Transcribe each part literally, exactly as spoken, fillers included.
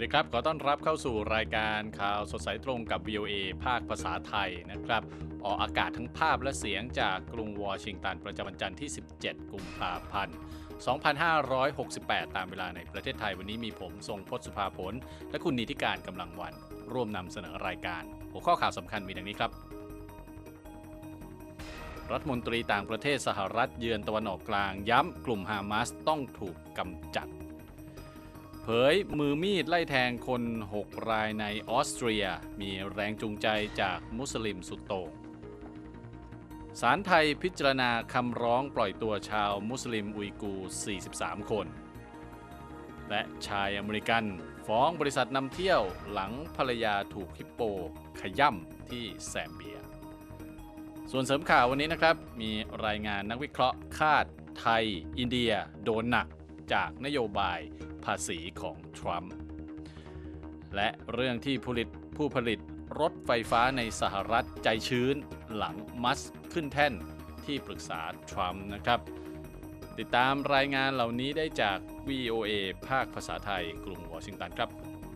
ดีครับขอต้อนรับเข้าสู่รายการข่าวสดสายตรงกับ วี โอ เอ ภาคภาษาไทยนะครับออกอากาศทั้งภาพและเสียงจากกรุงวอชิงตันประจำวันจันทร์ที่สิบเจ็ดกุมภาพันธ์สองพันห้าร้อยหกสิบแปดตามเวลาในประเทศไทยวันนี้มีผมทรงพจน์สุภาผลและคุณนิติการกำลังวันร่วมนำเสนอรายการหัวข้อข่าวสำคัญมีดังนี้ครับรัฐมนตรีต่างประเทศสหรัฐเยือนตะวันออกกลางย้ำกลุ่มฮามาสต้องถูกกำจัดเผยมือมีดไล่แทงคนหกรายในออสเตรียมีแรงจูงใจจากมุสลิมสุดโต่งศาลไทยพิจารณาคำร้องปล่อยตัวชาวมุสลิมอุยกูร์สี่สิบสามคนและชายอเมริกันฟ้องบริษัทนำเที่ยวหลังภรรยาถูกฮิปโปขย่ำที่แซมเบียส่วนเสริมข่าววันนี้นะครับมีรายงานนักวิเคราะห์คาดไทยอินเดียโดนหนักจากนโยบายภาษีของทรัมป์และเรื่องที่ผลิตผู้ผลิตรถไฟฟ้าในสหรัฐใจชื้นหลังมัสขึ้นแท่นที่ปรึกษาทรัมป์นะครับติดตามรายงานเหล่านี้ได้จาก วี โอ เอ ภาคภาษาไทยกรุงวอชิงตันครับ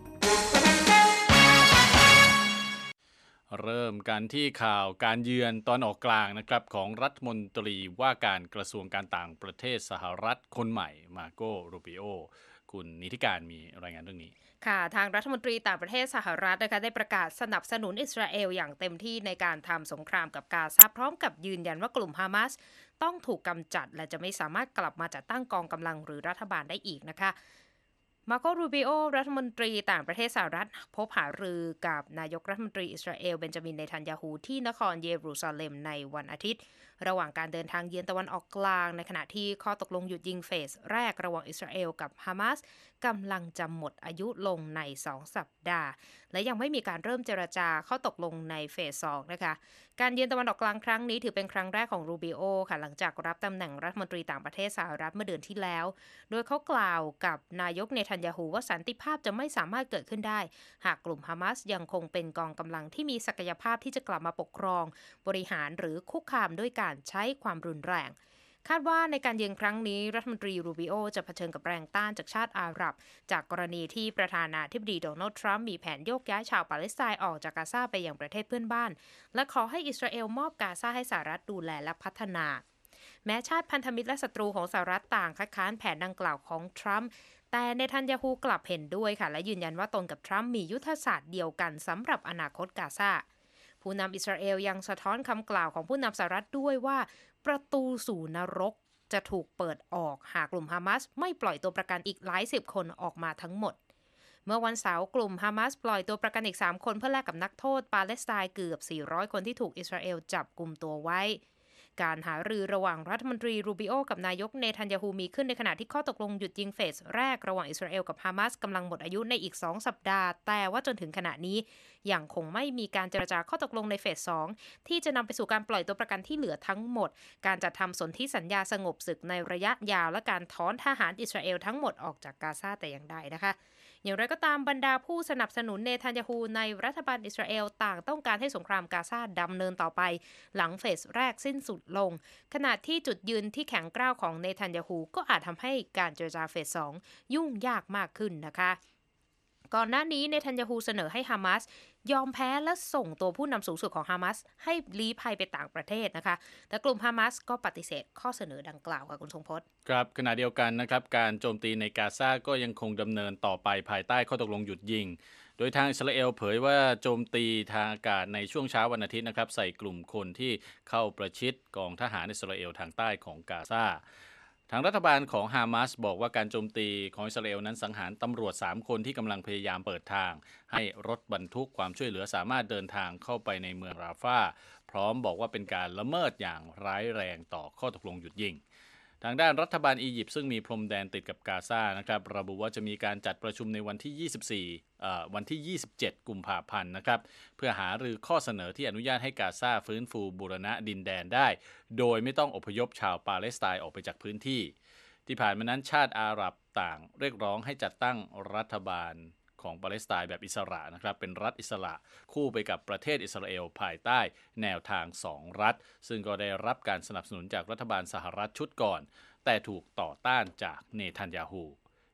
เริ่มกันที่ข่าวการเยือนตอนออกกลางนะครับของรัฐมนตรีว่าการกระทรวงการต่างประเทศสหรัฐคนใหม่มาโกรูบิโอคุณนิติการมีรายงานเรื่องนี้ค่ะทางรัฐมนตรีต่างประเทศสหรัฐนะคะได้ประกาศสนับสนุนอิสราเอลอย่างเต็มที่ในการทำสงครามกับกาซาพร้อมกับยืนยันว่ากลุ่มฮามาสต้องถูกกำจัดและจะไม่สามารถกลับมาจัดตั้งกองกำลังหรือรัฐบาลได้อีกนะคะมาโกรูบิโอรัฐมนตรีต่างประเทศสหรัฐพบหารือกับนายกรัฐมนตรีอิสราเอลเบนจามินเนทันยาฮูที่นครเยรูซาเล็มในวันอาทิตย์ระหว่างการเดินทางเยือนตะวันออกกลางในขณะที่ข้อตกลงหยุดยิงเฟสแรกระหว่างอิสราเอลกับฮามาสกำลังจะหมดอายุลงในสองสัปดาห์และยังไม่มีการเริ่มเจรจาข้อตกลงในเฟสสองนะคะการเยือนตะวันออกกลางครั้งนี้ถือเป็นครั้งแรกของรูบิโอค่ะหลังจากรับตำแหน่งรัฐมนตรีต่างประเทศสหรัฐเมื่อเดือนที่แล้วโดยเขากล่าวกับนายกเนทันยาฮูว่าสันติภาพจะไม่สามารถเกิดขึ้นได้หากกลุ่มฮามาสยังคงเป็นกองกำลังที่มีศักยภาพที่จะกลับมาปกครองบริหารหรือคุกคามด้วยการใช้ความรุนแรงคาดว่าในการเยือนครั้งนี้รัฐมนตรีรูบิโอจะเผชิญกับแรงต้านจากชาติอาหรับจากกรณีที่ประธานาธิบดีโดนัลด์ทรัมป์มีแผนโยกย้ายชาวปาเลสไตน์ออกจากกาซาไปยังประเทศเพื่อนบ้านและขอให้อิสราเอลมอบกาซาให้สหรัฐดูแลและพัฒนาแม้ชาติพันธมิตรและศัตรูของสหรัฐต่างคัดค้านแผนดังกล่าวของทรัมป์แต่เนทันยาฮูกลับเห็นด้วยค่ะและยืนยันว่าตนกับทรัมป์มียุทธศาสตร์เดียวกันสำหรับอนาคตกาซาผู้นำอิสราเอลยังสะท้อนคำกล่าวของผู้นำสหรัฐด้วยว่าประตูสู่นรกจะถูกเปิดออกหากกลุ่มฮามาสไม่ปล่อยตัวประกันอีกหลายสิบคนออกมาทั้งหมดเมื่อวันเสาร์กลุ่มฮามาสปล่อยตัวประกันอีกสามคนเพื่อแลกกับนักโทษปาเลสไตน์เกือบสี่ร้อยคนที่ถูกอิสราเอลจับกุมตัวไว้การหารือระหว่างรัฐมนตรีรูบิโอกับนายกเนทันยาฮูมีขึ้นในขณะที่ข้อตกลงหยุดยิงเฟสแรกระหว่างอิสราเอลกับฮามาสกำลังหมดอายุในอีกสองสัปดาห์แต่ว่าจนถึงขณะนี้ยังคงไม่มีการเจรจาข้อตกลงในเฟสสองที่จะนำไปสู่การปล่อยตัวประกันที่เหลือทั้งหมดการจัดทำสนธิสัญญาสงบศึกในระยะยาวและการถอนทหารอิสราเอลทั้งหมดออกจากกาซาแต่อย่างใดนะคะอย่างไรก็ตามบรรดาผู้สนับสนุนเนทันยาฮูในรัฐบาลอิสราเอลต่างต้องการให้สงครามกาซาดำเนินต่อไปหลังเฟสแรกสิ้นสุดลงขณะที่จุดยืนที่แข็งกร้าวของเนทันยาฮูก็อาจทำให้การเจรจาเฟสสองยุ่งยากมากขึ้นนะคะก่อนหน้านี้เนทันยาฮูเสนอให้ฮามาสยอมแพ้และส่งตัวผู้นำสูงสุดของฮามาสให้ลี้ภัยไปต่างประเทศนะคะแต่กลุ่มฮามาสก็ปฏิเสธข้อเสนอดังกล่าวค่ะคุณทรงพจน์ครับขณะเดียวกันนะครับการโจมตีในกาซาก็ยังคงดำเนินต่อไปภายใต้ข้อตกลงหยุดยิงโดยทางอิสราเอลเผยว่าโจมตีทางอากาศในช่วงเช้าวันอาทิตย์นะครับใส่กลุ่มคนที่เข้าประชิดกองทหารอิสราเอลทางใต้ของกาซาทางรัฐบาลของฮามาสบอกว่าการโจมตีของอิสราเอลนั้นสังหารตำรวจสามคนที่กำลังพยายามเปิดทางให้รถบรรทุกความช่วยเหลือสามารถเดินทางเข้าไปในเมืองราฟาพร้อมบอกว่าเป็นการละเมิดอย่างร้ายแรงต่อข้อตกลงหยุดยิงทางด้านรัฐบาลอียิปต์ซึ่งมีพรมแดนติดกับกาซานะครับระบุว่าจะมีการจัดประชุมในวันที่ยี่สิบสี่เอ่อวันที่ยี่สิบเจ็ดกุมภาพันธ์นะครับเพื่อหารือข้อเสนอที่อนุญาตให้กาซาฟื้นฟูบูรณะดินแดนได้โดยไม่ต้องอพยพชาวปาเลสไตน์ออกไปจากพื้นที่ที่ผ่านมานั้นชาติอาหรับต่างเรียกร้องให้จัดตั้งรัฐบาลของปาเลสไตน์แบบอิสระนะครับเป็นรัฐอิสระคู่ไปกับประเทศอิสราเอลภายใต้แนวทางสองรัฐซึ่งก็ได้รับการสนับสนุนจากรัฐบาลสหรัฐชุดก่อนแต่ถูกต่อต้านจากเนทันยาฮู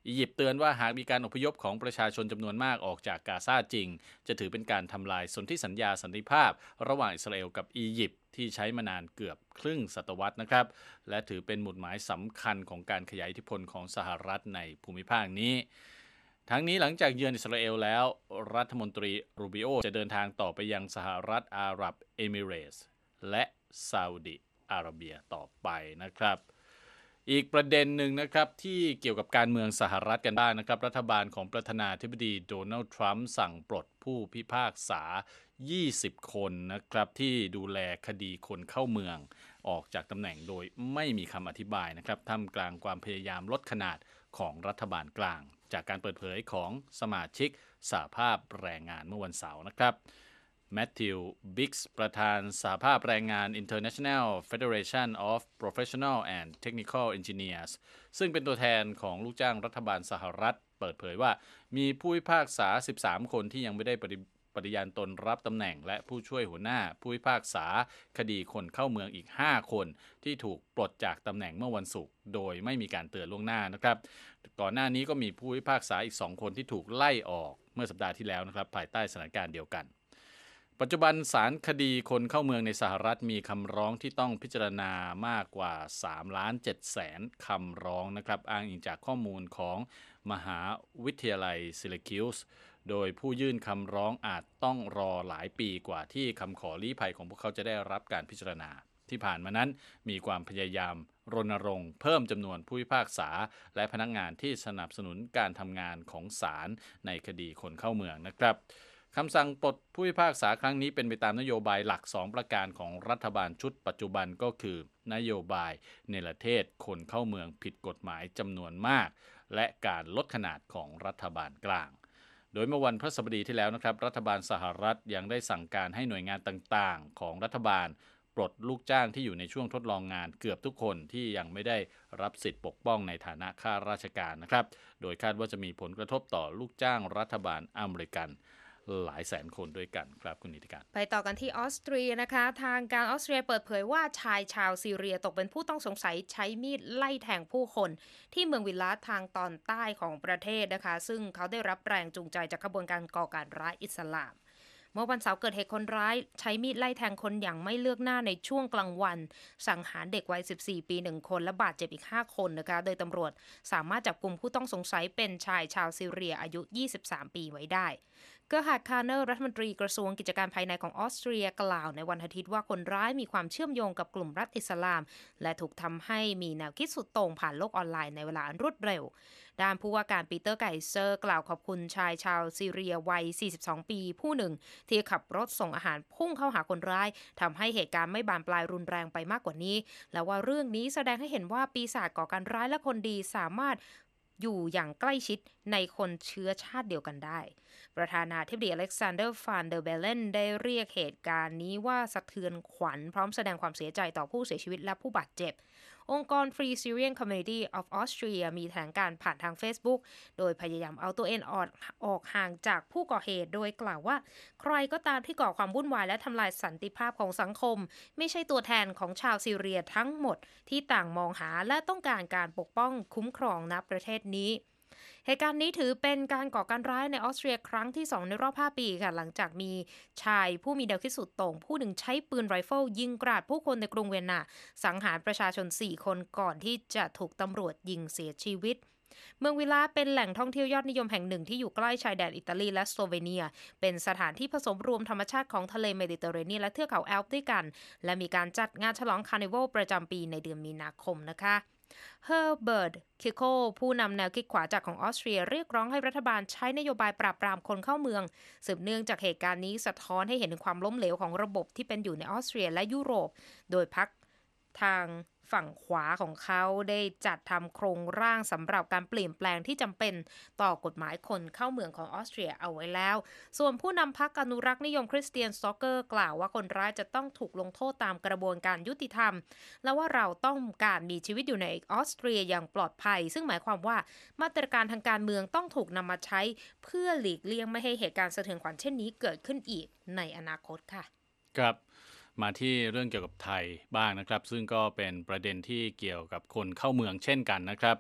อียิปต์เตือนว่าหากมีการอพยพของประชาชนจำนวนมากออกจากกาซาจริงจะถือเป็นการทำลายสนธิสัญญาสันติภาพระหว่างอิสราเอลกับอียิปต์ที่ใช้มานานเกือบครึ่งศตวรรษนะครับและถือเป็นหมุดหมายสำคัญของการขยายอิทธิพลของสหรัฐในภูมิภาคนี้ทั้งนี้หลังจากเยือนอิสราเอลแล้วรัฐมนตรีรูบิโอจะเดินทางต่อไปยังสหรัฐอาหรับเอมิเรตส์และซาอุดิอาระเบียต่อไปนะครับอีกประเด็นหนึ่งนะครับที่เกี่ยวกับการเมืองสหรัฐกันบ้างนะครับรัฐบาลของประธานาธิบดีโดนัลด์ทรัมป์สั่งปลดผู้พิพากษายี่สิบคนนะครับที่ดูแลคดีคนเข้าเมืองออกจากตำแหน่งโดยไม่มีคำอธิบายนะครับท่ามกลางความพยายามลดขนาดของรัฐบาลกลางจากการเปิดเผยของสมาชิกสหภาพแรงงานเมื่อวันเสาร์นะครับแมทธิว บิกส์ประธานสหภาพแรงงาน International Federation of Professional and Technical Engineers ซึ่งเป็นตัวแทนของลูกจ้างรัฐบาลสหรัฐเปิดเผยว่ามีผู้พิพากษาสิบสามคนที่ยังไม่ได้ปฏิปฏิญาณตนรับตำแหน่งและผู้ช่วยหัวหน้าผู้พิพากษาคดีคนเข้าเมืองอีกห้าคนที่ถูกปลดจากตำแหน่งเมื่อวันศุกร์โดยไม่มีการเตือนล่วงหน้านะครับก่อนหน้านี้ก็มีผู้พิพากษาอีกสองคนที่ถูกไล่ออกเมื่อสัปดาห์ที่แล้วนะครับภายใต้สถานการณ์เดียวกันปัจจุบันศาลคดีคนเข้าเมืองในสหรัฐมีคำร้องที่ต้องพิจารณามากกว่าสามล้านเจ็ดแสนคำร้องนะครับอ้างอิงจากข้อมูลของมหาวิทยาลัยซิลิคิวส์โดยผู้ยื่นคำร้องอาจต้องรอหลายปีกว่าที่คำขอลี้ภัยของพวกเขาจะได้รับการพิจารณาที่ผ่านมานั้นมีความพยายามรณรงค์เพิ่มจำนวนผู้พิพากษาและพนักงานที่สนับสนุนการทำงานของศาลในคดีคนเข้าเมืองนะครับคำสั่งปลดผู้พิพากษาครั้งนี้เป็นไปตามนโยบายหลักสองประการของรัฐบาลชุดปัจจุบันก็คือนโยบายเนรเทศคนเข้าเมืองผิดกฎหมายจำนวนมากและการลดขนาดของรัฐบาลกลางโดยเมื่อวันพฤหัสบดีที่แล้วนะครับรัฐบาลสหรัฐยังได้สั่งการให้หน่วยงานต่างๆของรัฐบาลปลดลูกจ้างที่อยู่ในช่วงทดลองงานเกือบทุกคนที่ยังไม่ได้รับสิทธิปกป้องในฐานะข้าราชการนะครับโดยคาดว่าจะมีผลกระทบต่อลูกจ้างรัฐบาลอเมริกันหลายแสนคนด้วยกันครับคุณนิติการไปต่อกันที่ออสเตรียนะคะทางการออสเตรียเปิดเผยว่าชายชาวซีเรียตกเป็นผู้ต้องสงสัยใช้มีดไล่แทงผู้คนที่เมืองวิลลาสทางตอนใต้ของประเทศนะคะซึ่งเขาได้รับแรงจูงใจจากขบวนการก่อการร้ายอิสลามเมื่อวันเสาร์เกิดเหตุคนร้ายใช้มีดไล่แทงคนอย่างไม่เลือกหน้าในช่วงกลางวันสังหารเด็กวัยสิบสี่ปีหนึ่งคนและบาดเจ็บอีกห้าคนนะคะโดยตำรวจสามารถจับกุมผู้ต้องสงสัยเป็นชายชาวซีเรียอายุยี่สิบสามปีไว้ได้เกอร์ฮาร์ด คาร์เนอร์รัฐมนตรีกระทรวงกิจการภายในของออสเตรียกล่าวในวันอาทิตย์ว่าคนร้ายมีความเชื่อมโยงกับกลุ่มรัฐอิสลามและถูกทำให้มีแนวคิดสุดโต่งผ่านโลกออนไลน์ในเวลาอันรวดเร็วด้านผู้ว่าการปีเตอร์ไกเซอร์กล่าวขอบคุณชายชาวซีเรียวัยสี่สิบสองปีผู้หนึ่งที่ขับรถส่งอาหารพุ่งเข้าหาคนร้ายทำให้เหตุการณ์ไม่บานปลายรุนแรงไปมากกว่านี้และว่าเรื่องนี้แสดงให้เห็นว่าปีศาจก่อการร้ายและคนดีสามารถอยู่อย่างใกล้ชิดในคนเชื้อชาติเดียวกันได้ประธานาธิบดีอเล็กซานเดอร์ฟานเดอร์เบเลนได้เรียกเหตุการณ์นี้ว่าสะเทือนขวัญพร้อมแสดงความเสียใจต่อผู้เสียชีวิตและผู้บาดเจ็บองค์กร Free Syrian Community of Austria มีแถลงการผ่านทาง Facebook โดยพยายามเอาตัวเองออกออกห่างจากผู้ก่อเหตุโดยกล่าวว่าใครก็ตามที่ก่อความวุ่นวายและทำลายสันติภาพของสังคมไม่ใช่ตัวแทนของชาวซีเรียทั้งหมดที่ต่างมองหาและต้องการการปกป้องคุ้มครองณประเทศนี้เหตุการณ์นี้ถือเป็นการก่อการร้ายในออสเตรียครั้งที่สองในรอบห้าปีค่ะหลังจากมีชายผู้มีแนวคิดสุดโต่งผู้หนึ่งใช้ปืนไรเฟิลยิงกราดผู้คนในกรุงเวียนนาสังหารประชาชนสี่คนก่อนที่จะถูกตำรวจยิงเสียชีวิตเมืองวิลาเป็นแหล่งท่องเที่ยวยอดนิยมแห่งหนึ่งที่อยู่ใกล้ชายแดนอิตาลีและสโลเวเนียเป็นสถานที่ผสมรวมธรรมชาติของทะเลเมดิเตอร์เรเนียนและเทือกเขาแอลป์ด้วยกันและมีการจัดงานฉลองคาร์นิวัลประจำปีในเดือนมีนาคมนะคะเฮอร์เบิร์ต คิโคผู้นำแนวคิดขวาจัดของออสเตรียเรียกร้องให้รัฐบาลใช้นโยบายปราบปรามคนเข้าเมืองสืบเนื่องจากเหตุการณ์นี้สะท้อนให้เห็นถึงความล้มเหลวของระบบที่เป็นอยู่ในออสเตรียและยุโรปโดยพรรคทางฝั่งขวาของเขาได้จัดทำโครงร่างสำหรับการเปลี่ยนแปลงที่จำเป็นต่อกฎหมายคนเข้าเมืองของออสเตรียเอาไว้แล้วส่วนผู้นำพรรคอนุรักษ์นิยมคริสเตียนสโตเกอร์กล่าวว่าคนร้ายจะต้องถูกลงโทษตามกระบวนการยุติธรรมและว่าเราต้องการมีชีวิตอยู่ในออสเตรียอย่างปลอดภัยซึ่งหมายความว่ามาตรการทางการเมืองต้องถูกนำมาใช้เพื่อหลีกเลี่ยงไม่ให้เหตุการณ์สะเทือนขวัญเช่นนี้เกิดขึ้นอีกในอนาคตค่ะครับมาที่เรื่องเกี่ยวกับไทยบ้างนะครับซึ่งก็เป็นประเด็นที่เกี่ยวกับคนเข้าเมืองเช่นกันนะครับ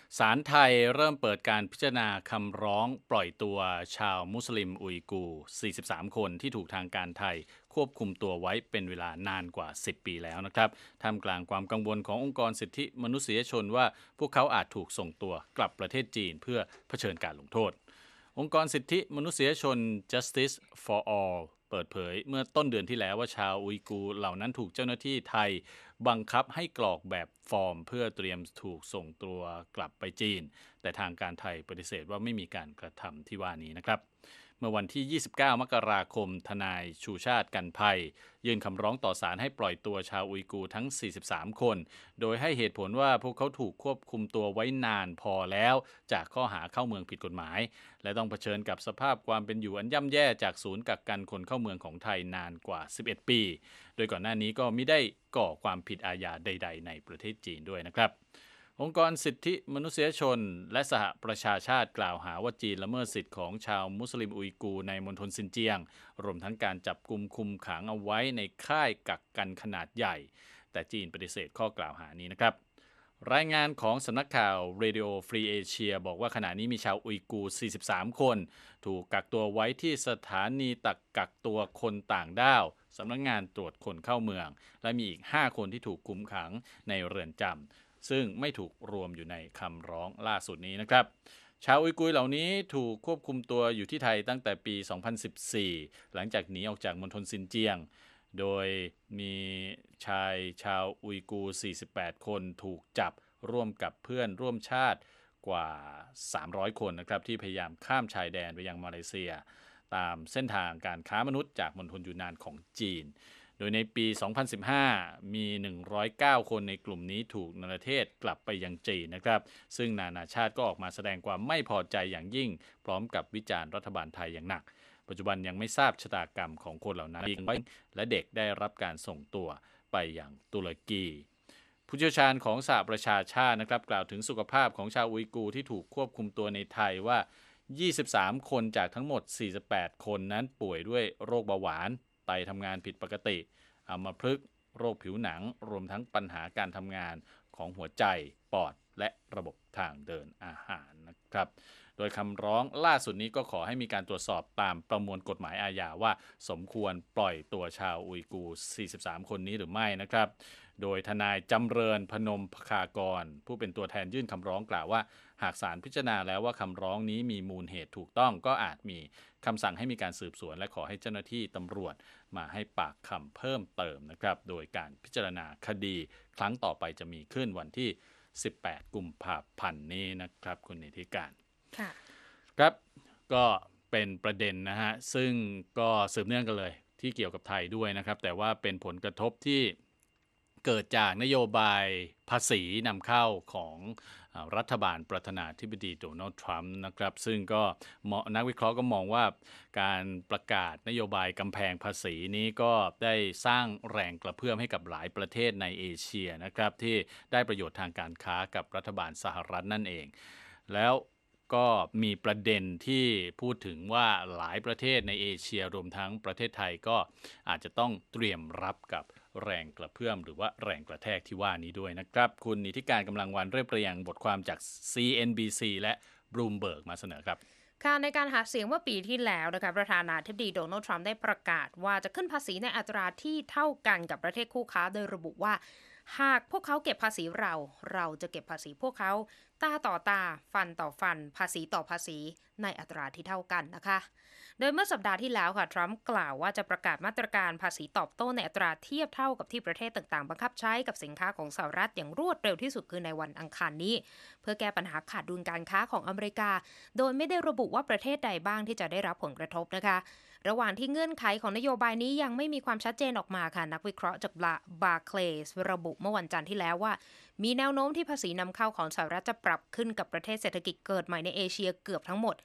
ศาลไทยเริ่มเปิดการพิจารณาคำร้องปล่อยตัวชาวมุสลิมอุยกูร์ สี่สิบสาม คนที่ถูกทางการไทยควบคุมตัวไว้เป็นเวลานานกว่า สิบ ปีแล้วนะครับท่ามกลางความกังวลขององค์กรสิทธิมนุษยชนว่าพวกเขาอาจถูกส่งตัวกลับประเทศจีนเพื่อเผชิญการลงโทษองค์กรสิทธิมนุษยชน Justice for All เปิดเผยเมื่อต้นเดือนที่แล้วว่าชาวอุยกูร์เหล่านั้นถูกเจ้าหน้าที่ไทยบังคับให้กรอกแบบฟอร์มเพื่อเตรียมถูกส่งตัวกลับไปจีนแต่ทางการไทยปฏิเสธว่าไม่มีการกระทำที่ว่านี้นะครับเมื่อวันที่ ยี่สิบเก้า มกราคมทนายชูชาติกันภัยยื่นคำร้องต่อศาลให้ปล่อยตัวชาวอุยกูร์ทั้ง สี่สิบสาม คนโดยให้เหตุผลว่าพวกเขาถูกควบคุมตัวไว้นานพอแล้วจากข้อหาเข้าเมืองผิดกฎหมายและต้องเผชิญกับสภาพความเป็นอยู่อันย่ำแย่จากศูนย์กักกันคนเข้าเมืองของไทยนานกว่า สิบเอ็ด ปีโดยก่อนหน้านี้ก็มิได้ก่อความผิดอาญาใดๆในประเทศจีนด้วยนะครับองค์กรสิทธิมนุษยชนและสหประชาชาติกล่าวหาว่าจีนละเมิดสิทธิของชาวมุสลิมอุยกูร์ในมณฑลซินเจียงรวมทั้งการจับกุมคุมขังเอาไว้ในค่ายกักกันขนาดใหญ่แต่จีนปฏิเสธข้อกล่าวหานี้นะครับรายงานของสำนักข่าว Radio Free Asia บอกว่าขณะนี้มีชาวอุยกูร์ สี่สิบสาม คนถูกกักตัวไว้ที่สถานีตักกักตัวคนต่างด้าวสำนักงานตรวจคนเข้าเมืองและมีอีก ห้า คนที่ถูกคุมขังในเรือนจำซึ่งไม่ถูกรวมอยู่ในคำร้องล่าสุดนี้นะครับชาวอุยกูร์เหล่านี้ถูกควบคุมตัวอยู่ที่ไทยตั้งแต่ปี สองพันสิบสี่ หลังจากหนีออกจากมณฑลซินเจียงโดยมีชายชาวอุยกูร์ สี่สิบแปด คนถูกจับร่วมกับเพื่อนร่วมชาติกว่า สามร้อย คนนะครับที่พยายามข้ามชายแดนไปยังมาเลเซียตามเส้นทางการค้ามนุษย์จากมณฑลยูนนานของจีนโดยในปี สองพันสิบห้า มี หนึ่งร้อยเก้า คนในกลุ่มนี้ถูกนรเทศกลับไปยังจีนนะครับซึ่งนานาชาติก็ออกมาแสดงความไม่พอใจอย่างยิ่งพร้อมกับวิจารณ์รัฐบาลไทยอย่างหนักปัจจุบันยังไม่ทราบชะตากรรมของคนเหล่านั้นและเด็กได้รับการส่งตัวไปยังตุรกีผู้เชี่ยวชาญของสหประชาชาตินะครับกล่าวถึงสุขภาพของชาวอุยกูร์ที่ถูกควบคุมตัวในไทยว่า ยี่สิบสาม คนจากทั้งหมด สี่สิบแปด คนนั้นป่วยด้วยโรคเบาหวานไตทำงานผิดปกติอัมพฤกษ์โรคผิวหนังรวมทั้งปัญหาการทำงานของหัวใจปอดและระบบทางเดินอาหารนะครับโดยคำร้องล่าสุดนี้ก็ขอให้มีการตรวจสอบตามประมวลกฎหมายอาญาว่าสมควรปล่อยตัวชาวอุยกูร์ สี่สิบสาม คนนี้หรือไม่นะครับโดยทนายจำเริญพนมภคากรผู้เป็นตัวแทนยื่นคำร้องกล่าวว่าหากศาลพิจารณาแล้วว่าคำร้องนี้มีมูลเหตุถูกต้องก็อาจมีคำสั่งให้มีการสืบสวนและขอให้เจ้าหน้าที่ตำรวจมาให้ปากคำเพิ่มเติมนะครับโดยการพิจารณาคดีครั้งต่อไปจะมีขึ้นวันที่ สิบแปด กุมภาพันธ์นี้นะครับคุณนิติการค่ะครับก็เป็นประเด็นนะฮะซึ่งก็สืบเนื่องกันเลยที่เกี่ยวกับไทยด้วยนะครับแต่ว่าเป็นผลกระทบที่เกิดจากนโยบายภาษีนำเข้าของรัฐบาลประธานาธิบดีโดนัลด์ทรัมป์นะครับซึ่งก็นักวิเคราะห์ก็มองว่าการประกาศนโยบายกำแพงภาษีนี้ก็ได้สร้างแรงกระเพื่อมให้กับหลายประเทศในเอเชียนะครับที่ได้ประโยชน์ทางการค้ากับรัฐบาลสหรัฐนั่นเองแล้วก็มีประเด็นที่พูดถึงว่าหลายประเทศในเอเชียรวมทั้งประเทศไทยก็อาจจะต้องเตรียมรับกับแรงกระเพื่อมหรือว่าแรงกระแทกที่ว่านี้ด้วยนะครับคุณนิติการกำลังวันเรียบเรียงบทความจาก ซี เอ็น บี ซี และ Bloomberg มาเสนอครับค่ะในการหาเสียงเมื่อปีที่แล้วนะคะประธานาธิบดีโดนัลด์ทรัมป์ได้ประกาศว่าจะขึ้นภาษีในอัตราที่เท่ากันกับประเทศคู่ค้าโดยระบุว่าหากพวกเขาเก็บภาษีเราเราจะเก็บภาษีพวกเขาตาต่อตาฟันต่อฟันภาษีต่อภาษีในอัตราที่เท่ากันนะคะโดยเมื่อสัปดาห์ที่แล้วค่ะทรัมป์กล่าวว่าจะประกาศมาตรการภาษีตอบโต้ในอัตราเทียบเท่ากับที่ประเทศต่างๆบังคับใช้กับสินค้าของสหรัฐอย่างรวดเร็วที่สุดคือในวันอังคารนี้เพื่อแก้ปัญหาขาดดุลการค้าของอเมริกาโดยไม่ได้ระบุว่าประเทศใดบ้างที่จะได้รับผลกระทบนะคะระหว่างที่เงื่อนไขของนโยบายนี้ยังไม่มีความชัดเจนออกมาค่ะนักวิเคราะห์จากบาร์เคลย์ระบุเมื่อวันจันทร์ที่แล้วว่ามีแนวโน้มที่ภาษีนำเข้าของสหรัฐจะปรับขึ้นกับประเทศเศรษฐกิจเกิดใหม่ในเอเชียเกือบทั้งหมด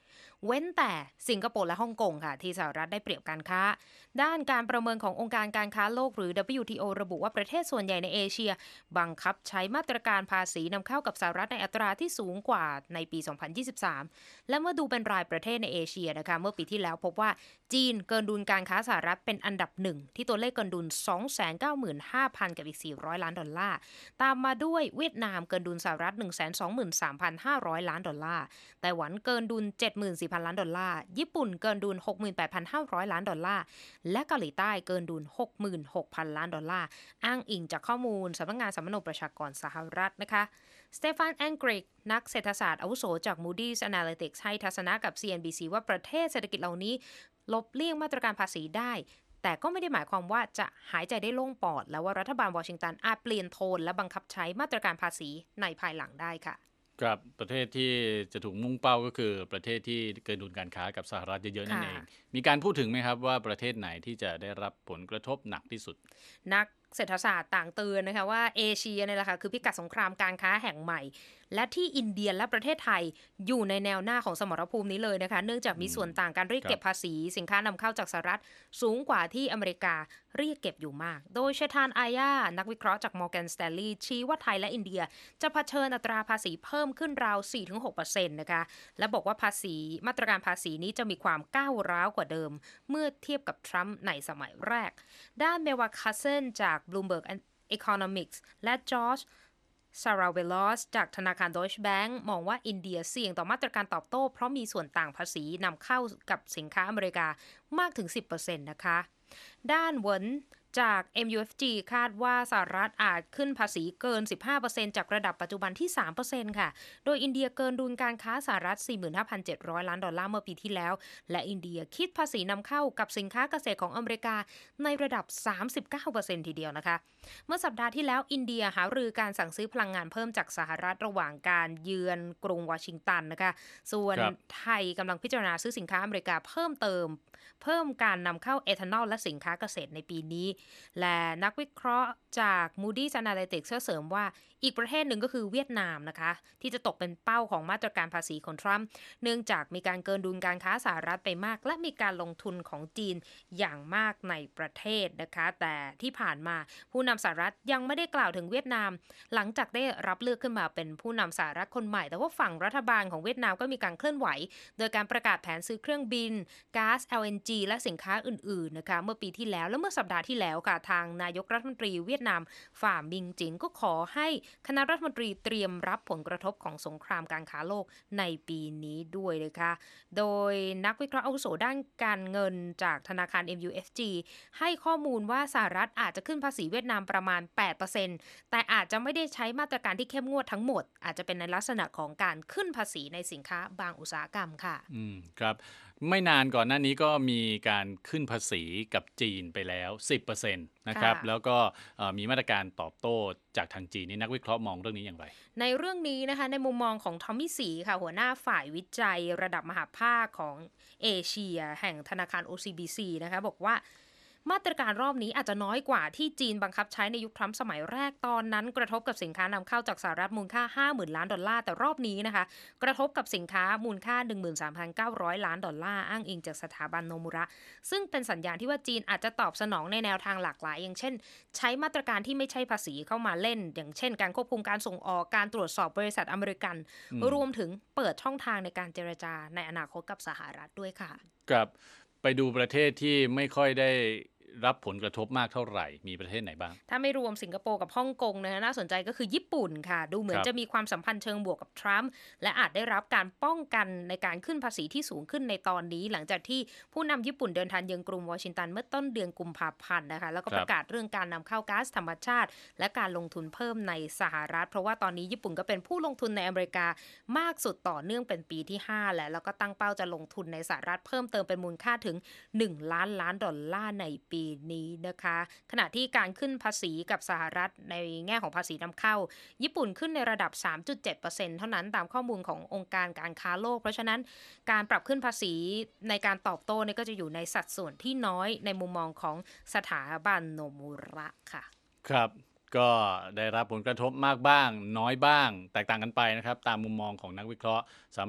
เว้นแต่สิงคโปร์และฮ่องกงค่ะที่สหรัฐได้เปรียบการค้าด้านการประเมินขององค์การการค้าโลกหรือ ดับเบิลยู ที โอ ระบุว่าประเทศส่วนใหญ่ในเอเชียบังคับใช้มาตรการภาษีนำเข้ากับสหรัฐในอัตราที่สูงกว่าในปี สองพันยี่สิบสาม และเมื่อดูเป็นรายประเทศในเอเชียนะคะเมื่อปีที่แล้วพบว่าจีนเกินดุลการค้าสหรัฐเป็นอันดับหนึ่งที่ตัวเลขเกินดุล สองแสนเก้าหมื่นห้าพัน กับอีกสี่ร้อยล้านดอลลาร์ตามมาด้วยเวียดนามเกินดุลสหรัฐ หนึ่งแสนสองหมื่นสามพันห้าร้อย ล้านดอลลาร์ไต้หวันเกินดุล เจ็ดหมื่นสี่พัน ล้านดอลลาร์ญี่ปุ่นเกินดุล หกหมื่นแปดพันห้าร้อย ล้านดอลลาร์และเกาหลีใต้เกินดุล หกหมื่นหกพัน ล้านดอลลาร์อ้างอิงจากข้อมูลสำนักงานสัมมโนประชากรสหรัฐนะคะสเตฟานแองกริกนักเศรษฐศาสตร์อาวุโสจาก Moody's Analytics ให้ทัศนะกับ ซี เอ็น บี ซี ว่าประเทศเศรษฐกิจเหล่านี้ลบเลี่ยงมาตรการภาษีได้แต่ก็ไม่ได้หมายความว่าจะหายใจได้โล่งปอดแล้วว่ารัฐบาลวอชิงตันอาจเปลี่ยนโทนและบังคับใช้มาตรการภาษีในภายหลังได้ค่ะครับประเทศที่จะถูกมุ่งเป้าก็คือประเทศที่เกินดุลการค้ากับสหรัฐเยอะๆนั่นเองมีการพูดถึงไหมครับว่าประเทศไหนที่จะได้รับผลกระทบหนักที่สุดนักเศรษฐศาสตร์ต่างเตือนนะคะว่าเอเชียเนี่ยแหละค่ะคือพิกัดสงครามการค้าแห่งใหม่และที่อินเดียและประเทศไทยอยู่ในแนวหน้าของสมรภูมินี้เลยนะคะเนื่องจากมีส่วนต่างการเรียกเก็บภาษีสินค้านำเข้าจากสหรัฐสูงกว่าที่อเมริกาเรียกเก็บอยู่มากโดยเชธานอายานักวิเคราะห์จาก Morgan Stanley ชี้ว่าไทยและอินเดียจะเผชิญอัตราภาษีเพิ่มขึ้นราว สี่ถึงหกเปอร์เซ็นต์ นะคะและบอกว่าภาษีมาตรการภาษีนี้จะมีความก้าวร้าวกว่าเดิมเมื่อเทียบกับทรัมป์ในสมัยแรกด้านเมวาคาเซนจาก Bloomberg Economics และจอร์จซาราเวลอสจากธนาคาร Deutsche Bank มองว่าอินเดียเสี่ยงต่อมาตรการตอบโต้เพราะมีส่วนต่างภาษีนำเข้ากับสินค้าอเมริกามากถึง สิบเปอร์เซ็นต์ นะคะด้านเวินจาก เอ็ม ยู เอฟ จี คาดว่าสหรัฐอาจขึ้นภาษีเกิน สิบห้าเปอร์เซ็นต์ จากระดับปัจจุบันที่ สามเปอร์เซ็นต์ ค่ะโดยอินเดียเกินดุลการค้าสหรัฐ สี่หมื่นห้าพันเจ็ดร้อย ล้านดอลลาร์เมื่อปีที่แล้วและอินเดียคิดภาษีนำเข้ากับสินค้าเกษตรของอเมริกาในระดับ สามสิบเก้าเปอร์เซ็นต์ ทีเดียวนะคะเมื่อสัปดาห์ที่แล้วอินเดียหารือการสั่งซื้อพลังงานเพิ่มจากสหรัฐระหว่างการเยือนกรุงวอชิงตันนะคะส่วนไทยกำลังพิจารณาซื้อสินค้าอเมริกาเพิ่มเติมเพิ่มการนำเข้าเอทานอลและสินค้าเกษตรในปีนี้และนักวิเคราะห์จาก Moody's Analytics เสริมว่าอีกประเทศหนึ่งก็คือเวียดนามนะคะที่จะตกเป็นเป้าของมาตรการภาษีของทรัมป์เนื่องจากมีการเกินดุลการค้าสหรัฐไปมากและมีการลงทุนของจีนอย่างมากในประเทศนะคะแต่ที่ผ่านมาผู้นำสหรัฐยังไม่ได้กล่าวถึงเวียดนามหลังจากได้รับเลือกขึ้นมาเป็นผู้นำสหรัฐคนใหม่แต่ว่าฝั่งรัฐบาลของเวียดนามก็มีการเคลื่อนไหวโดยการประกาศแผนซื้อเครื่องบินก๊าซ แอล เอ็น จี และสินค้าอื่นๆนะคะเมื่อปีที่แล้วและเมื่อสัปดาห์ที่แล้วค่ะทางนายกรัฐมนตรีเวียดนามฝ่ามิงจิงก็ขอให้คณะรัฐมนตรีเตรียมรับผลกระทบของสงครามการค้าโลกในปีนี้ด้วยนะคะโดยนักวิเคราะห์อาวุโสด้านการเงินจากธนาคาร เอ็ม ยู เอฟ จี ให้ข้อมูลว่าสหรัฐอาจจะขึ้นภาษีเวียดนามประมาณ แปดเปอร์เซ็นต์ แต่อาจจะไม่ได้ใช้มาตรการที่เข้มงวดทั้งหมดอาจจะเป็นในลักษณะของการขึ้นภาษีในสินค้าบางอุตสาหกรรมค่ะอืมครับไม่นานก่อนหน้านี้ก็มีการขึ้นภาษีกับจีนไปแล้ว สิบเปอร์เซ็นต์ นะครับแล้วก็มีมาตรการตอบโต้จากทางจีนนี่นักวิเคราะห์มองเรื่องนี้อย่างไรในเรื่องนี้นะคะในมุมมองของทอมมี่สีค่ะหัวหน้าฝ่ายวิจัยระดับมหาภาคของเอเชียแห่งธนาคาร โอ ซี บี ซี นะคะบอกว่ามาตรการรอบนี้อาจจะน้อยกว่าที่จีนบังคับใช้ในยุคทรัมป์สมัยแรกตอนนั้นกระทบกับสินค้านำเข้าจากสหรัฐมูลค่า ห้าหมื่น ล้านดอลลาร์แต่รอบนี้นะคะกระทบกับสินค้ามูลค่า หนึ่งหมื่นสามพันเก้าร้อย ล้านดอลลาร์อ้างอิงจากสถาบันโนมุระซึ่งเป็นสัญญาณที่ว่าจีนอาจจะตอบสนองในแนวทางหลากหลายอย่างเช่นใช้มาตรการที่ไม่ใช่ภาษีเข้ามาเล่นอย่างเช่นการควบคุมการส่งออกการตรวจสอบบริษัทอเมริกันรวมถึงเปิดช่องทางในการเจรจาในอนาคตกับสหรัฐด้วยค่ะกับไปดูประเทศที่ไม่ค่อยได้รับผลกระทบมากเท่าไหร่มีประเทศไหนบ้างถ้าไม่รวมสิงคโปร์กับฮ่องกงนะน่าสนใจก็คือญี่ปุ่นค่ะดูเหมือนจะมีความสัมพันธ์เชิงบวกกับทรัมป์และอาจได้รับการป้องกันในการขึ้นภาษีที่สูงขึ้นในตอนนี้หลังจากที่ผู้นำญี่ปุ่นเดินทางเยือนกรุงวอชิงตันเมื่อต้นเดือนกุมภาพันธ์นะคะแล้วก็ประกาศเรื่องการนำเข้าก๊าซธรรมชาติและการลงทุนเพิ่มในสหรัฐเพราะว่าตอนนี้ญี่ปุ่นก็เป็นผู้ลงทุนในอเมริกามากสุดต่อเนื่องเป็นปีที่ห้าแล้วแล้วก็ตั้งเป้าจะลงทุนในสหรัฐเพิ่มเติมเป็นมูลค่าถึงหนึ่งล้านล้านดอลลาร์ในปีนี้นะคะขณะที่การขึ้นภาษีกับสหรัฐในแง่ของภาษีนำเข้าญี่ปุ่นขึ้นในระดับ สามจุดเจ็ดเปอร์เซ็นต์ เท่านั้นตามข้อมูลขององค์การการค้าโลกเพราะฉะนั้นการปรับขึ้นภาษีในการตอบโต้นี่ก็จะอยู่ในสัดส่วนที่น้อยในมุมมองของสถาบันโนมุระค่ะครับก็ได้รับผลกระทบมากบ้างน้อยบ้างแตกต่างกันไปนะครับตามมุมมองของนักวิเคราะห์สำหรับ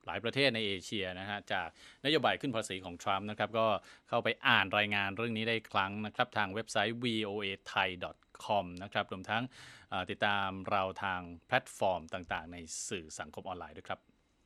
หลายประเทศในเอเชียนะฮะจากนโยบายขึ้นภาษีของทรัมป์นะครับก็เข้าไปอ่านรายงานเรื่องนี้ได้ครั้งนะครับทางเว็บไซต์ วี โอ เอ ไทย ดอท คอม นะครับรวมทั้งติดตามเราทางแพลตฟอร์มต่างๆในสื่อสังคมออนไลน์ด้วยครับ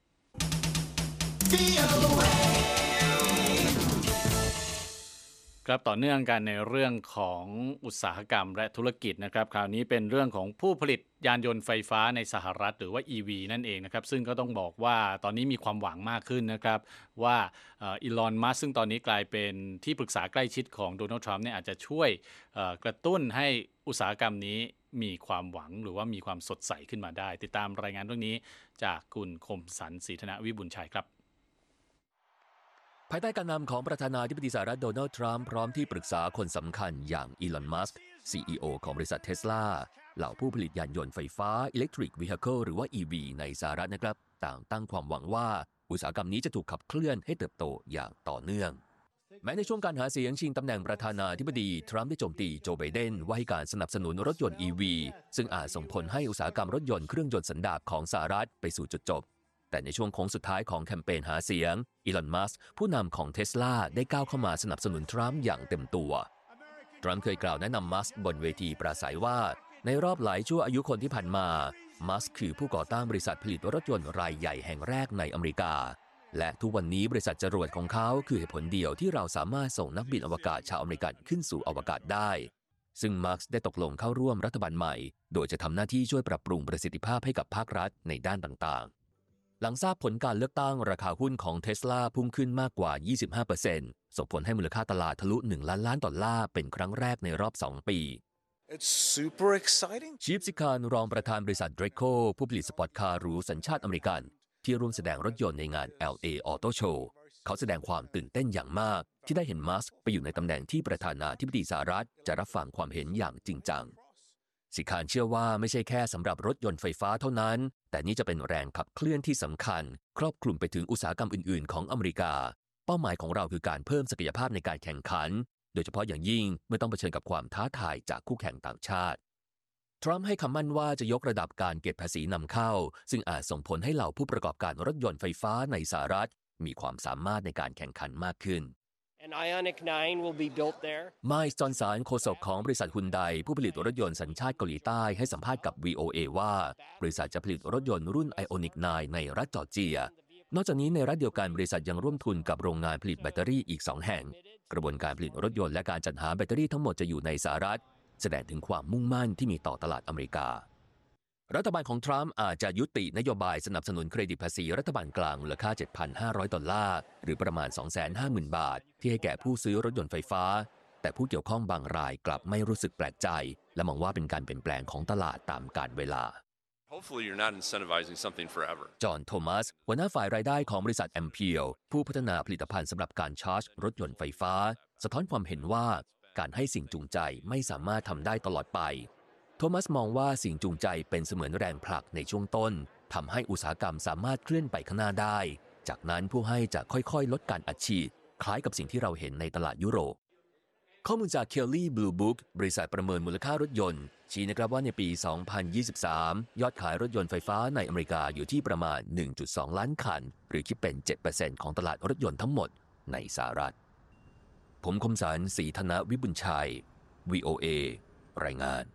ครับต่อเนื่องกันในเรื่องของอุตสาหกรรมและธุรกิจนะครับคราวนี้เป็นเรื่องของผู้ผลิตยานยนต์ไฟฟ้าในสหรัฐหรือว่า อี วี นั่นเองนะครับซึ่งก็ต้องบอกว่าตอนนี้มีความหวังมากขึ้นนะครับว่าอีลอน มัสก์ซึ่งตอนนี้กลายเป็นที่ปรึกษาใกล้ชิดของโดนัลด์ ทรัมป์เนี่ยอาจจะช่วยกระตุ้นให้อุตสาหกรรมนี้มีความหวังหรือว่ามีความสดใสขึ้นมาได้ติดตามรายงานเรื่องนี้จากคุณคมสันต์ศรีธนวิบุญชัยครับภายใต้การนำของประธานาธิบดีสหรัฐโดนัลด์ทรัมป์พร้อมที่ปรึกษาคนสำคัญอย่างอีลอน มัสก์ ซี อี โอ ของบริษัทเทสลาเหล่าผู้ผลิตยานยนต์ไฟฟ้า Electric Vehicle หรือว่า อี วี ในสหรัฐนะครับต่างตั้งความหวังว่าอุตสาหกรรมนี้จะถูกขับเคลื่อนให้เติบโตอย่างต่อเนื่องแม้ในช่วงการหาเสียงชิงตำแหน่งประธานาธิบดีทรัมป์ได้โจมตีโจไบเดนว่าให้การสนับสนุนรถยนต์ อี วี ซึ่งอาจส่งผลให้อุตสาหกรรมรถยนต์เครื่องยนต์สันดาปของสหรัฐไปสู่จุดจบแต่ในช่วงโค้งสุดท้ายของแคมเปญหาเสียงอีลอน มัสก์ผู้นำของเทสลาได้ก้าวเข้ามาสนับสนุนทรัมป์อย่างเต็มตัวทรัมป์เคยกล่าวแนะนำมัสก์บนเวทีปราศัยว่าในรอบหลายชั่วอายุคนที่ผ่านมามัสก์คือผู้ก่อตั้งบริษัทผลิตรถยนต์รายใหญ่แห่งแรกในอเมริกาและทุกวันนี้บริษัทจรวดของเขาคือเหตุผลเดียวที่เราสามารถส่งนักบินอวกาศชาวอเมริกันขึ้นสู่อวกาศได้ซึ่งมัสก์ได้ตกลงเข้าร่วมรัฐบาลใหม่โดยจะทำหน้าที่ช่วยปรับปรุงประสิทธิภาพให้กับภาครัฐในด้านต่างๆหลังทราบผลการเลือกตั้งราคาหุ้นของ Tesla พุ่งขึ้นมากกว่า ยี่สิบห้าเปอร์เซ็นต์ ส่งผลให้มูลค่าตลาดทะลุหนึ่งล้านล้านดอลลาร์เป็นครั้งแรกในรอบสองปี It's super exciting. ชีฟซิคานรองประธานบริษัท Draco ผู้ผลิตสปอร์ตคาร์หรูสัญชาติอเมริกันที่ร่วมแสดงรถยนต์ในงาน แอล เอ Auto Show เขาแสดงความตื่นเต้นอย่างมากที่ได้เห็นมัสก์ไปอยู่ในตำแหน่งที่ประธานาธิบดีสหรัฐจะรับฟังความเห็นอย่างจริงจังซิคานเชื่อว่าไม่ใช่แค่สำหรับรถยนต์ไฟฟ้าเท่านั้นแต่นี่จะเป็นแรงขับเคลื่อนที่สำคัญครอบคลุมไปถึงอุตสาหกรรมอื่นๆของอเมริกาเป้าหมายของเราคือการเพิ่มศักยภาพในการแข่งขันโดยเฉพาะอย่างยิ่งเมื่อต้องเผชิญกับความท้าทายจากคู่แข่งต่างชาติทรัมป์ให้คำมั่นว่าจะยกระดับการเก็บภาษีนำเข้าซึ่งอาจส่งผลให้เหล่าผู้ประกอบการรถยนต์ไฟฟ้าในสหรัฐมีความสามารถในการแข่งขันมากขึ้น An Ioniq ไนน์ will be built there. ไมล์ จอห์นสันโฆษกของบริษัทฮุนไดผู้ผลิตรถยนต์สัญชาติเกาหลีใต้ให้สัมภาษณ์กับ วี โอ เอ ว่าบริษัทจะผลิตรถยนต์รุ่น Ioniq ไนน์ ในรัฐจอร์เจียนอกจากนี้ในรัฐเดียวกันบริษัทยังร่วมทุนกับโรงงานผลิตแบตเตอรี่อีกสองแห่งกระบวนการผลิตรถยนต์และการจัดหาแบตเตอรี่ทั้งหมดจะอยู่ในสหรัฐแสดงถึงความมุ่งมั่นที่มีต่อตลาดอเมริการัฐบาลของทรัมป์อาจจะยุตินโยบายสนับสนุนเครดิตภาษีรัฐบาลกลางมูลค่า เจ็ดพันห้าร้อย ดอลลาร์หรือประมาณ สองแสนห้าหมื่น บาทที่ให้แก่ผู้ซื้อรถยนต์ไฟฟ้าแต่ผู้เกี่ยวข้องบางรายกลับไม่รู้สึกแปลกใจและมองว่าเป็นการเปลี่ยนแปลงของตลาดตามกาลเวลา Hopefully you're not incentivizing something forever. จอห์น โทมัสหัวหน้าฝ่ายรายได้ของบริษัท Ampere ผู้พัฒนาผลิตภัณฑ์สำหรับการชาร์จรถยนต์ไฟฟ้าสะท้อนความเห็นว่าการให้สิ่งจูงใจไม่สามารถทำได้ตลอดไปโทมัสมองว่าสิ่งจูงใจเป็นเสมือนแรงผลักในช่วงต้นทำให้อุตสาหกรรมสามารถเคลื่อนไปข้างหน้าได้จากนั้นผู้ให้จะค่อยๆลดการอัดฉีดคล้ายกับสิ่งที่เราเห็นในตลาดยุโรปข้อมูลจาก Kelley Blue Book บริษัทประเมินมูลค่ารถยนต์ชี้นะครับว่าในปี สองพันยี่สิบสาม ยอดขายรถยนต์ไฟฟ้าในอเมริกาอยู่ที่ประมาณ หนึ่งจุดสอง ล้านคันหรือคิดเป็น เจ็ดเปอร์เซ็นต์ ของตลาดรถยนต์ทั้งหมดในสหรัฐผมคมสันต์ศรีธนวิบุญชัย วี โอ เอ รายงาน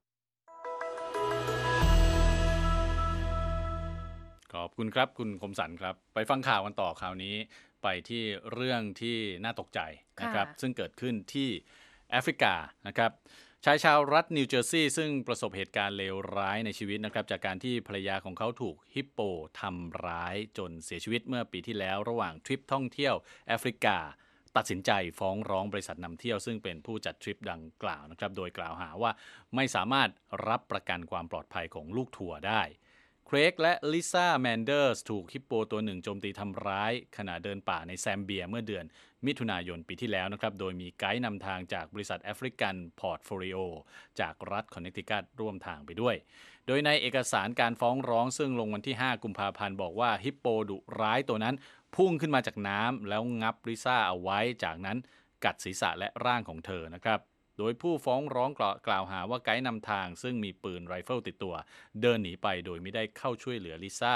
ขอบคุณครับคุณคมสันครับไปฟังข่าวกันต่อคราวนี้ไปที่เรื่องที่น่าตกใจนะครับซึ่งเกิดขึ้นที่แอฟริกานะครับชายชาวรัฐนิวเจอร์ซีย์ซึ่งประสบเหตุการณ์เลวร้ายในชีวิตนะครับจากการที่ภรรยาของเขาถูกฮิปโปทำร้ายจนเสียชีวิตเมื่อปีที่แล้วระหว่างทริปท่องเที่ยวแอฟริกาตัดสินใจฟ้องร้องบริษัทนำเที่ยวซึ่งเป็นผู้จัดทริปดังกล่าวนะครับโดยกล่าวหาว่าไม่สามารถรับประกันความปลอดภัยของลูกทัวร์ได้เครกและลิซ่าแมนเดอร์สถูกฮิปโปตัวหนึ่งโจมตีทำร้ายขณะเดินป่าในแซมเบียเมื่อเดือนมิถุนายนปีที่แล้วนะครับโดยมีไกด์นำทางจากบริษัทแอฟริกันพอร์ตโฟลิโอจากรัฐคอนเนตทิคัตร่วมทางไปด้วยโดยในเอกสารการฟ้องร้องซึ่งลงวันที่ห้ากุมภาพันธ์บอกว่าฮิปโปดุร้ายตัวนั้นพุ่งขึ้นมาจากน้ำแล้วงับลิซ่าเอาไว้จากนั้นกัดศีรษะและร่างของเธอนะครับโดยผู้ฟ้องร้องกล่าวหาว่าไกด์นำทางซึ่งมีปืนไรเฟิลติดตัวเดินหนีไปโดยไม่ได้เข้าช่วยเหลือลิซ่า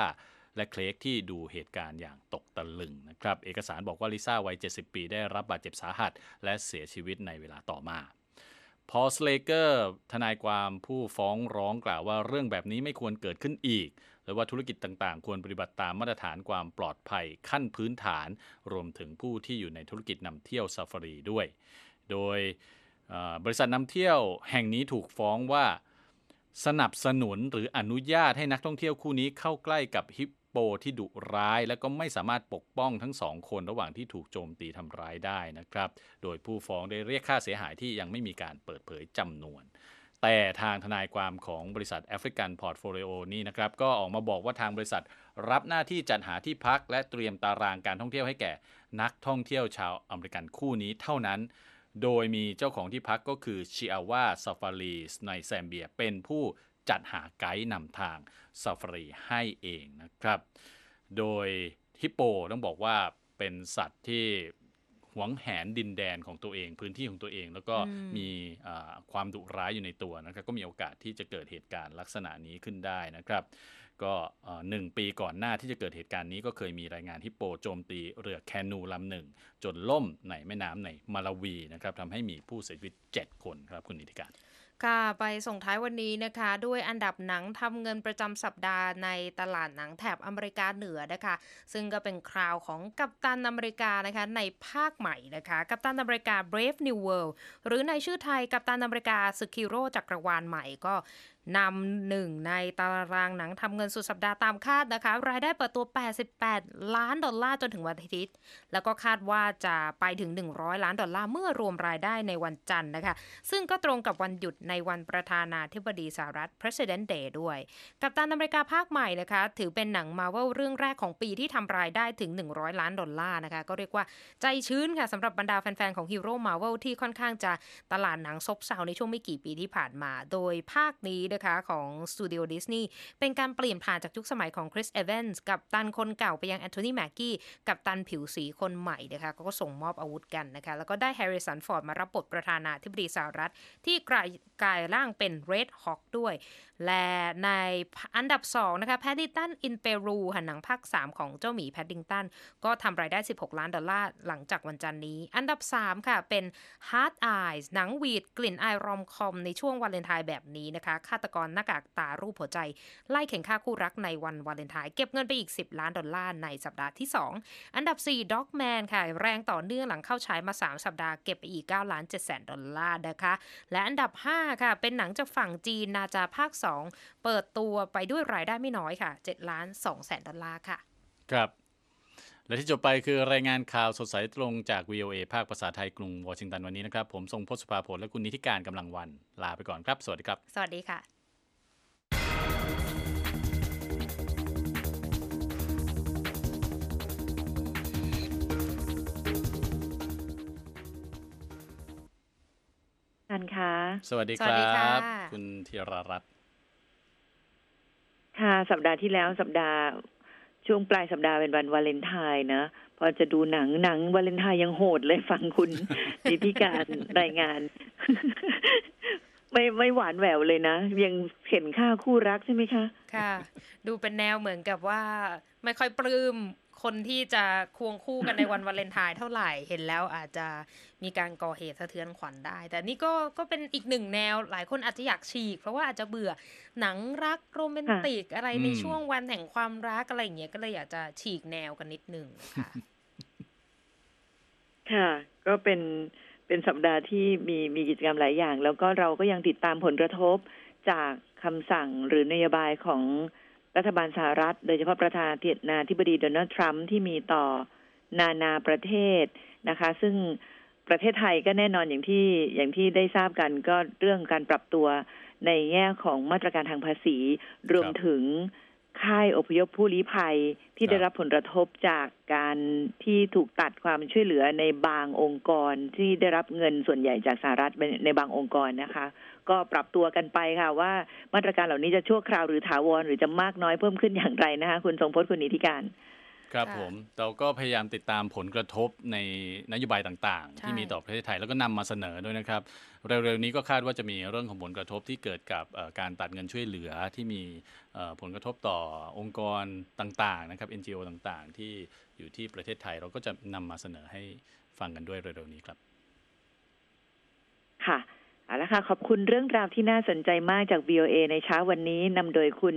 และเคลกที่ดูเหตุการณ์อย่างตกตะลึงนะครับเอกสารบอกว่าลิซ่าวัยเจ็ดสิบปีได้รับบาดเจ็บสาหัสและเสียชีวิตในเวลาต่อมาพอล สเลเกอร์ทนายความผู้ฟ้องร้องกล่าวว่าเรื่องแบบนี้ไม่ควรเกิดขึ้นอีกหรือว่าธุรกิจต่างๆควรปฏิบัติตามมาตรฐานความปลอดภัยขั้นพื้นฐานรวมถึงผู้ที่อยู่ในธุรกิจนำเที่ยวซาฟารีด้วยโดยบริษัทนำเที่ยวแห่งนี้ถูกฟ้องว่าสนับสนุนหรืออนุญาตให้นักท่องเที่ยวคู่นี้เข้าใกล้กับฮิปโปที่ดุร้ายและก็ไม่สามารถปกป้องทั้งสองคนระหว่างที่ถูกโจมตีทำร้ายได้นะครับโดยผู้ฟ้องได้เรียกค่าเสียหายที่ยังไม่มีการเปิดเผยจำนวนแต่ทางทนายความของบริษัทแอฟริกันพอร์ตโฟลิโอนี่นะครับก็ออกมาบอกว่าทางบริษัทรับหน้าที่จัดหาที่พักและเตรียมตารางการท่องเที่ยวให้แก่นักท่องเที่ยวชาวอเมริกันคู่นี้เท่านั้นโดยมีเจ้าของที่พักก็คือชิอาวาซาฟารีในแซมเบียเป็นผู้จัดหาไกด์นำทางซาฟารีให้เองนะครับโดยฮิปโปต้องบอกว่าเป็นสัตว์ที่หวงแหนดินแดนของตัวเองพื้นที่ของตัวเองแล้วก็มีความดุร้ายอยู่ในตัวนะครับก็มีโอกาสที่จะเกิดเหตุการณ์ลักษณะนี้ขึ้นได้นะครับก็หนึ่งปีก่อนหน้าที่จะเกิดเหตุการณ์นี้ก็เคยมีรายงานฮิปโปโจมตีเรือแคนูลำหนึ่งจนล่มในแม่น้ำในมาลาวีนะครับทำให้มีผู้เสียชีวิตเจ็ดคนครับคุณนิติการค่ะไปส่งท้ายวันนี้นะคะด้วยอันดับหนังทำเงินประจำสัปดาห์ในตลาดหนังแถบอเมริกาเหนือนะคะซึ่งก็เป็นคราวของกัปตันอเมริกานะคะในภาคใหม่นะคะกัปตันอเมริกา Brave New World หรือในชื่อไทยกัปตันอเมริกาศึกฮีโร่จักรวาลใหม่ก็นำหนึ่งในตารางหนังทำเงินสุดสัปดาห์ตามคาดนะคะรายได้เปิดตัวแปดสิบแปดล้านดอลลาร์จนถึงวันอาทิตย์แล้วก็คาดว่าจะไปถึงหนึ่งร้อยล้านดอลลาร์เมื่อรวมรายได้ในวันจันทร์นะคะซึ่งก็ตรงกับวันหยุดในวันประธานาธิบดีสหรัฐ President Day ด้วยกัปตันอเมริกาภาคใหม่นะคะถือเป็นหนัง Marvel เรื่องแรกของปีที่ทำรายได้ถึงหนึ่งร้อยล้านดอลลาร์นะคะก็เรียกว่าใจชื้นค่ะสำหรับบรรดาแฟนๆของฮีโร่ Marvel ที่ค่อนข้างจะตลาดหนังซบเซาในช่วงไม่กี่ปีที่ผ่านมาโดยภาคนี้นะคะของสตูดิโอดิสนีย์เป็นการเปลี่ยนผ่านจากยุคสมัยของคริสเอเวนส์กับตันคนเก่าไปยังแอนโทนีแม็กกี้กับตันผิวสีคนใหม่นะคะก็ส่งมอบอาวุธกันนะคะแล้วก็ได้แฮร์ริสันฟอร์ดมารับบทประธานาธิบดีสหรัฐที่กลายกลายร่างเป็นเรดฮอคด้วยและในอันดับสองนะคะแพดดิงตันอินเปรูค่ะหนังภาคสามของเจ้าหมีแพดดิงตันก็ทำรายได้สิบหกล้านดอลลาร์หลังจากวันจันทร์นี้อันดับสามค่ะเป็น Hard Eyes หนังวีดกลิ่นอายรอมคอมในช่วงวาเลนไทน์แบบนี้นะคะฆาตกรหน้ากากตารูปหัวใจไล่เข็นฆ่าคู่รักในวันวาเลนไทน์เก็บเงินไปอีกสิบล้านดอลลาร์ในสัปดาห์ที่สองอันดับสี่ Dogman ค่ะแรงต่อเนื่องหลังเข้าฉายมาสามสัปดาห์เก็บไปอีกเก้าล้านเจ็ดแสนดอลลาร์นะคะและอันดับห้าค่ะเป็นหนังจากฝั่งจีนนาจาภาคสองเปิดตัวไปด้วยรายได้ไม่น้อยค่ะเจ็ดล้านสองแสนดอลลาร์ค่ะครับและที่จบไปคือรายงานข่าวสดใสตรงจาก วี โอ เอ ภาคภาษาไทยกรุงวอชิงตันวันนี้นะครับผมทรงพจน์สุภาผลและคุณนิติการกำลังวันลาไปก่อนครับสวัสดีครับสวัสดีค่ะท่านคะสวัสดีครับคุณธีรรัตน์ค่ะสัปดาห์ที่แล้วสัปดาห์ช่วงปลายสัปดาห์เป็นวันวาเลนไทน์นะพอจะดูหนังหนังวาเลนไทน์ยังโหดเลยฟังคุณนิติการรายงานไม่ไม่หวานแหววเลยนะยังเห็นค่าคู่รักใช่ไหมคะค่ะดูเป็นแนวเหมือนกับว่าไม่ค่อยปลื้มคนที่จะควงคู่กันในวันวาเลนไทน์เท่าไหร่เห็นแล้วอาจจะมีการก่อเหตุสะเทือนขวัญได้แต่นี่ก็ก็เป็นอีกหนึ่งแนวหลายคนอาจจะอยากฉีกเพราะว่าอาจจะเบื่อหนังรักโรแมนติกอะไรในช่วงวันแห่งความรักอะไรอย่างเงี้ยก็เลยอยากจะฉีกแนวกันนิดนึงค่ะค่ะก็เป็นเป็นสัปดาห์ที่มีมีกิจกรรมหลายอย่างแล้วก็เราก็ยังติดตามผลกระทบจากคำสั่งหรือนโยบายของรัฐบาลสหรัฐโดยเฉพาะประธานาธิบดีโดนัลด์ทรัมป์ที่มีต่อนานาประเทศนะคะซึ่งประเทศไทยก็แน่นอนอย่างที่อย่างที่ได้ทราบกันก็เรื่องการปรับตัวในแง่ของมาตรการทางภาษีรวมถึงค่ายอพยพผู้ลี้ภัยที่ได้รับผลกระทบจากการที่ถูกตัดความช่วยเหลือในบางองค์กรที่ได้รับเงินส่วนใหญ่จากสหรัฐในบางองค์กรนะคะก็ปรับตัวกันไปค่ะว่ามาตรการเหล่านี้จะชั่วคราวหรือถาวรหรือจะมากน้อยเพิ่มขึ้นอย่างไรนะคะคุณทรงพจน์คุณนิติการครับผมเราก็พยายามติดตามผลกระทบในนโยบายต่างๆที่มีต่อประเทศไทยแล้วก็นำมาเสนอด้วยนะครับเร็วๆนี้ก็คาดว่าจะมีเรื่องของผลกระทบที่เกิดกับการตัดเงินช่วยเหลือที่มีผลกระทบต่อองค์กรต่างๆนะครับ เอ็น จี โอ ต่างๆที่อยู่ที่ประเทศไทยเราก็จะนำมาเสนอให้ฟังกันด้วยเร็วๆนี้ครับค่ะเอาละค่ะขอบคุณเรื่องราวที่น่าสนใจมากจาก วี โอ เอ ในเช้าวันนี้นำโดยคุณ